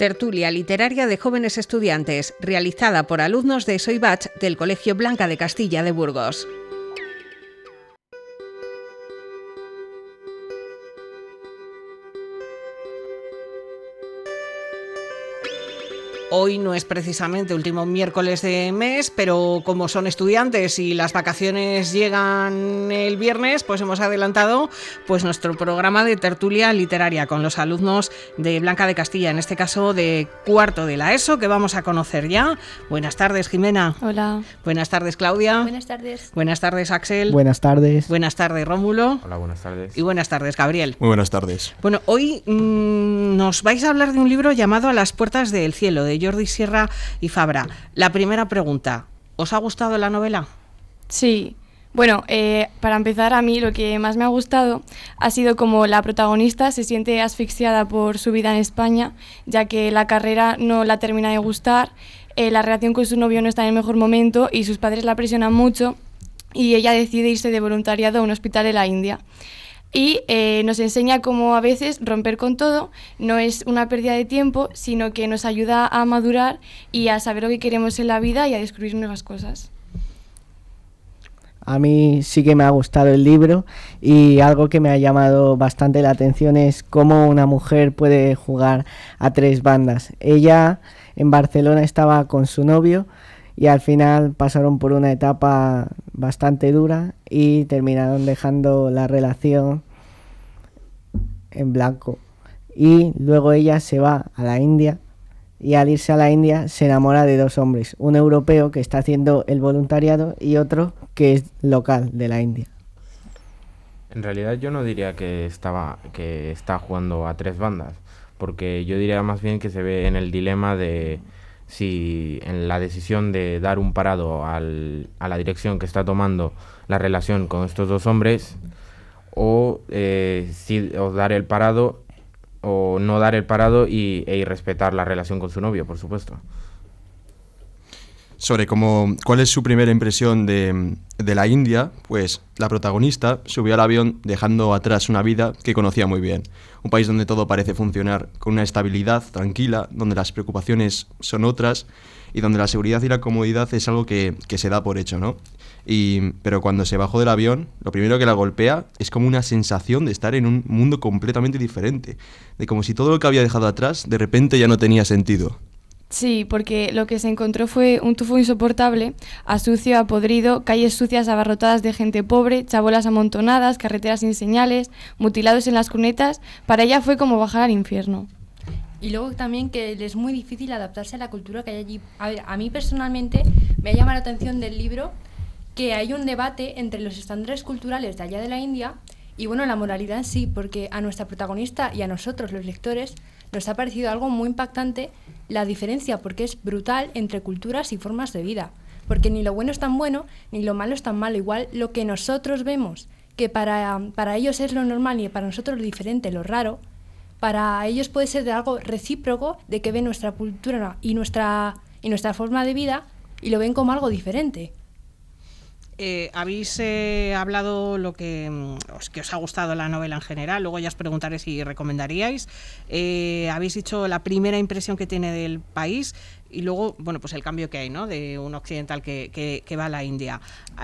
Tertulia literaria de jóvenes estudiantes, realizada por alumnos de Soibach del Colegio Blanca de Castilla de Burgos. Hoy no es precisamente último miércoles de mes, pero como son estudiantes y las vacaciones llegan el viernes, pues hemos adelantado nuestro programa de tertulia literaria con los alumnos de Blanca de Castilla, en este caso de cuarto de la ESO, que vamos a conocer ya. Buenas tardes, Jimena. Hola. Buenas tardes, Claudia. Buenas tardes. Buenas tardes, Axel. Buenas tardes. Buenas tardes, Rómulo. Hola, buenas tardes. Y buenas tardes, Gabriel. Muy buenas tardes. Bueno, hoy nos vais a hablar de un libro llamado A las puertas del cielo, de Jordi Sierra y Fabra. La primera pregunta, ¿os ha gustado la novela? Sí. Bueno, para empezar, a mí lo que más me ha gustado ha sido como la protagonista se siente asfixiada por su vida en España, ya que la carrera no la termina de gustar, la relación con su novio no está en el mejor momento y sus padres la presionan mucho y ella decide irse de voluntariado a un hospital de la India. Y nos enseña cómo a veces romper con todo no es una pérdida de tiempo, sino que nos ayuda a madurar y a saber lo que queremos en la vida y a descubrir nuevas cosas. A mí sí que me ha gustado el libro y algo que me ha llamado bastante la atención es cómo una mujer puede jugar a tres bandas. Ella en Barcelona estaba con su novio y al final pasaron por una etapa bastante dura y terminaron dejando la relación en blanco. Y luego ella se va a la India y al irse a la India se enamora de dos hombres, un europeo que está haciendo el voluntariado y otro que es local de la India. En realidad yo no diría que está jugando a tres bandas, porque yo diría más bien que se ve en el dilema de si en la decisión de dar un parado a la dirección que está tomando la relación con estos dos hombres, o dar el parado o no dar el parado y respetar la relación con su novio, por supuesto. Sobre cuál es su primera impresión de la India, pues la protagonista subió al avión dejando atrás una vida que conocía muy bien. Un país donde todo parece funcionar con una estabilidad tranquila, donde las preocupaciones son otras y donde la seguridad y la comodidad es algo que se da por hecho, ¿no? Pero cuando se bajó del avión, lo primero que la golpea es como una sensación de estar en un mundo completamente diferente, de como si todo lo que había dejado atrás de repente ya no tenía sentido. Sí, porque lo que se encontró fue un tufo insoportable, a sucio, a podrido, calles sucias abarrotadas de gente pobre, chabolas amontonadas, carreteras sin señales, mutilados en las cunetas. Para ella fue como bajar al infierno. Y luego también que le es muy difícil adaptarse a la cultura que hay allí. A ver, a mí personalmente me ha llamado la atención del libro que hay un debate entre los estándares culturales de allá de la India y bueno, la moralidad en sí, porque a nuestra protagonista y a nosotros, los lectores, nos ha parecido algo muy impactante la diferencia, porque es brutal entre culturas y formas de vida, porque ni lo bueno es tan bueno, ni lo malo es tan malo. Igual lo que nosotros vemos, que para ellos es lo normal y para nosotros lo diferente, lo raro, para ellos puede ser de algo recíproco, de que ven nuestra cultura y nuestra forma de vida y lo ven como algo diferente. Habéis hablado lo que os ha gustado la novela en general, luego ya os preguntaré si recomendaríais. Habéis dicho la primera impresión que tiene del país y luego, bueno, pues el cambio que hay, ¿no?, de un occidental que va a la India.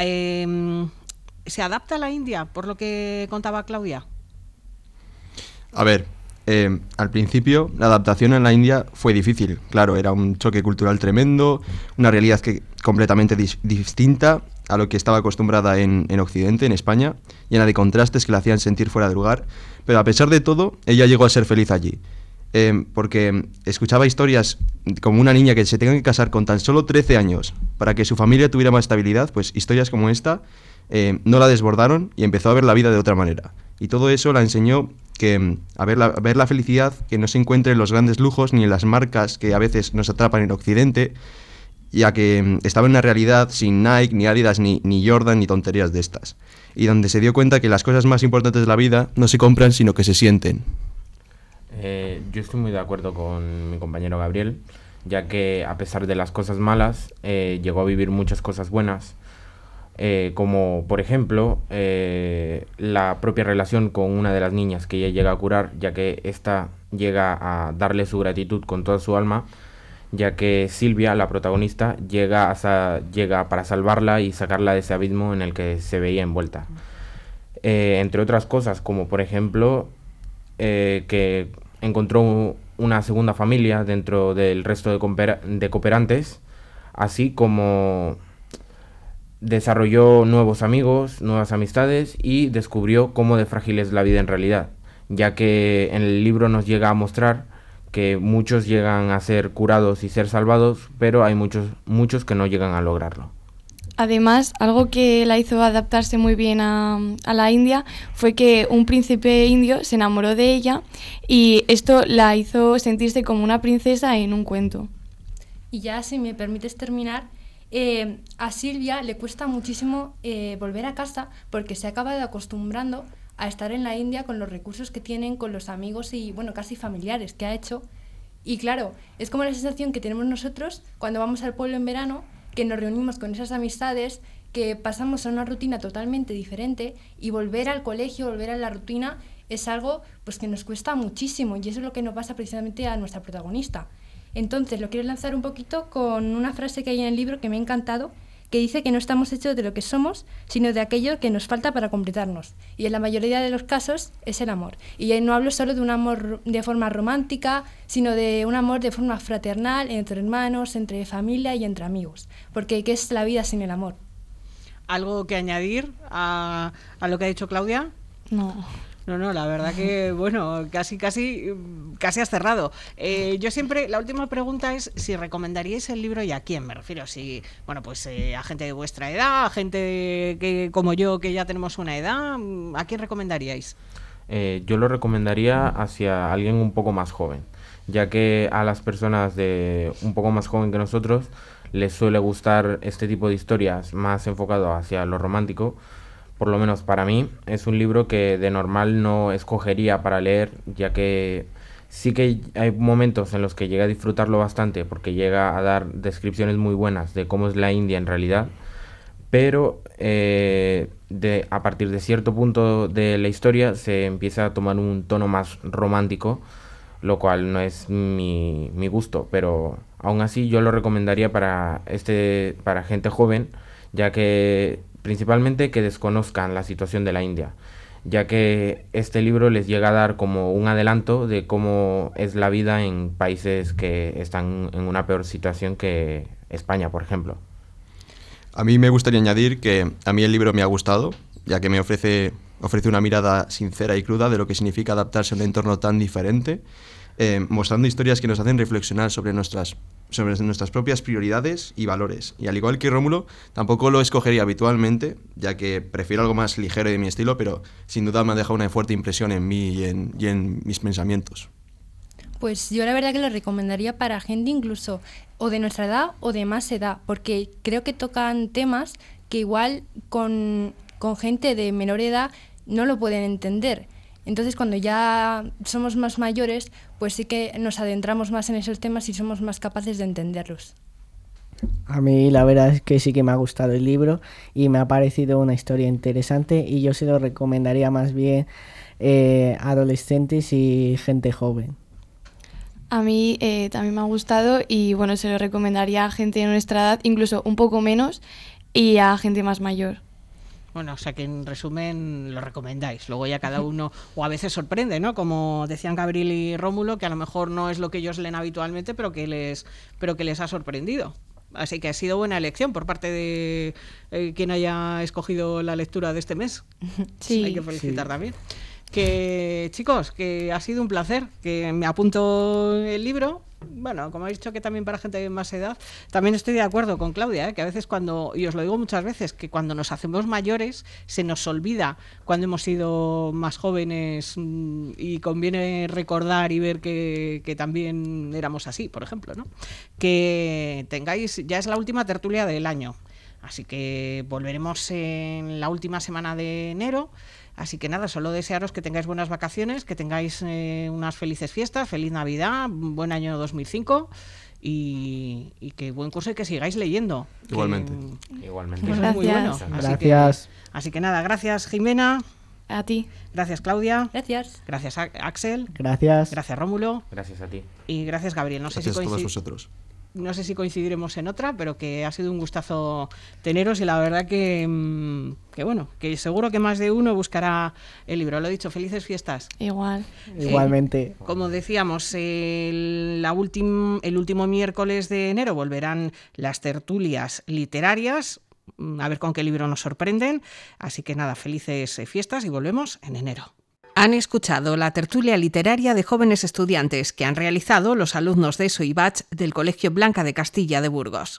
¿Se adapta a la India, por lo que contaba Claudia? A ver, al principio la adaptación en la India fue difícil. Claro, era un choque cultural tremendo, una realidad completamente distinta a lo que estaba acostumbrada en Occidente, en España, llena de contrastes que la hacían sentir fuera de lugar, pero a pesar de todo, ella llegó a ser feliz allí, porque escuchaba historias como una niña que se tenga que casar con tan solo 13 años para que su familia tuviera más estabilidad. Pues historias como esta no la desbordaron y empezó a ver la vida de otra manera, y todo eso la enseñó a ver la felicidad que no se encuentra en los grandes lujos ni en las marcas que a veces nos atrapan en Occidente, ya que estaba en una realidad sin Nike, ni Adidas, ni Jordan, ni tonterías de estas, y donde se dio cuenta que las cosas más importantes de la vida no se compran, sino que se sienten. Yo estoy muy de acuerdo con mi compañero Gabriel, ya que a pesar de las cosas malas, llegó a vivir muchas cosas buenas, como por ejemplo la propia relación con una de las niñas que ella llega a curar, ya que esta llega a darle su gratitud con toda su alma, ya que Silvia, la protagonista, llega para salvarla y sacarla de ese abismo en el que se veía envuelta. Entre otras cosas, como por ejemplo que encontró una segunda familia dentro del resto de cooperantes, así como desarrolló nuevos amigos, nuevas amistades y descubrió cómo de frágil es la vida en realidad, ya que en el libro nos llega a mostrar que muchos llegan a ser curados y ser salvados, pero hay muchos que no llegan a lograrlo. Además, algo que la hizo adaptarse muy bien a la India fue que un príncipe indio se enamoró de ella y esto la hizo sentirse como una princesa en un cuento. Y ya, si me permites terminar, a Silvia le cuesta muchísimo volver a casa porque se ha acabado acostumbrando a estar en la India con los recursos que tienen, con los amigos y, bueno, casi familiares que ha hecho. Y claro, es como la sensación que tenemos nosotros cuando vamos al pueblo en verano, que nos reunimos con esas amistades, que pasamos a una rutina totalmente diferente y volver al colegio, volver a la rutina es algo pues que nos cuesta muchísimo y eso es lo que nos pasa precisamente a nuestra protagonista. Entonces lo quiero lanzar un poquito con una frase que hay en el libro que me ha encantado, que dice que no estamos hechos de lo que somos, sino de aquello que nos falta para completarnos. Y en la mayoría de los casos es el amor. Y no hablo solo de un amor de forma romántica, sino de un amor de forma fraternal, entre hermanos, entre familia y entre amigos. Porque ¿qué es la vida sin el amor? ¿Algo que añadir a lo que ha dicho Claudia? No. No, la verdad que, bueno, casi has cerrado. Yo siempre, la última pregunta es si recomendaríais el libro y a quién, me refiero, si, bueno, pues a gente de vuestra edad, a gente que como yo, que ya tenemos una edad, ¿a quién recomendaríais? Yo lo recomendaría hacia alguien un poco más joven, ya que a las personas de un poco más joven que nosotros les suele gustar este tipo de historias más enfocado hacia lo romántico. Por lo menos para mí, es un libro que de normal no escogería para leer, ya que sí que hay momentos en los que llega a disfrutarlo bastante, porque llega a dar descripciones muy buenas de cómo es la India en realidad, pero a partir de cierto punto de la historia se empieza a tomar un tono más romántico, lo cual no es mi gusto, pero aún así yo lo recomendaría para gente joven, ya que principalmente que desconozcan la situación de la India, ya que este libro les llega a dar como un adelanto de cómo es la vida en países que están en una peor situación que España, por ejemplo. A mí me gustaría añadir que a mí el libro me ha gustado, ya que me ofrece una mirada sincera y cruda de lo que significa adaptarse a un entorno tan diferente, mostrando historias que nos hacen reflexionar sobre nuestras propias prioridades y valores. Y al igual que Rómulo, tampoco lo escogería habitualmente, ya que prefiero algo más ligero de mi estilo, pero sin duda me ha dejado una fuerte impresión en mí y en mis pensamientos. Pues yo la verdad que lo recomendaría para gente incluso o de nuestra edad o de más edad, porque creo que tocan temas que igual con gente de menor edad no lo pueden entender. Entonces, cuando ya somos más mayores, pues sí que nos adentramos más en esos temas y somos más capaces de entenderlos. A mí la verdad es que sí que me ha gustado el libro y me ha parecido una historia interesante y yo se lo recomendaría más bien a adolescentes y gente joven. A mí también me ha gustado y bueno, se lo recomendaría a gente de nuestra edad, incluso un poco menos, y a gente más mayor. Bueno, o sea que en resumen lo recomendáis. Luego ya cada uno, o a veces sorprende, ¿no? Como decían Gabriel y Rómulo, que a lo mejor no es lo que ellos leen habitualmente, pero que les ha sorprendido. Así que ha sido buena elección por parte de quien haya escogido la lectura de este mes. Sí. Hay que felicitar también. Que chicos, que ha sido un placer, que me apunto el libro. Bueno, como he dicho que también para gente de más edad, también estoy de acuerdo con Claudia, que a veces y os lo digo muchas veces, que cuando nos hacemos mayores se nos olvida cuando hemos sido más jóvenes y conviene recordar y ver que también éramos así, por ejemplo, ¿no? Que tengáis, ya es la última tertulia del año, así que volveremos en la última semana de enero. Así que nada, solo desearos que tengáis buenas vacaciones, que tengáis unas felices fiestas, feliz Navidad, buen año 2005 y que buen curso y que sigáis leyendo. Igualmente. Igualmente. Eso es muy bueno. Gracias. Gracias. Así que nada, gracias Jimena. A ti. Gracias, Claudia. Gracias. Gracias, Axel. Gracias. Gracias, Rómulo. Gracias a ti. Y gracias, Gabriel. Gracias a todos vosotros. No sé si coincidiremos en otra, pero que ha sido un gustazo teneros y la verdad que bueno, que seguro que más de uno buscará el libro. Lo he dicho, felices fiestas. Igual. Igualmente. Como decíamos, el último miércoles de enero volverán las tertulias literarias. A ver con qué libro nos sorprenden. Así que nada, felices fiestas y volvemos en enero. Han escuchado la tertulia literaria de jóvenes estudiantes que han realizado los alumnos de ESO y BACH del Colegio Blanca de Castilla de Burgos.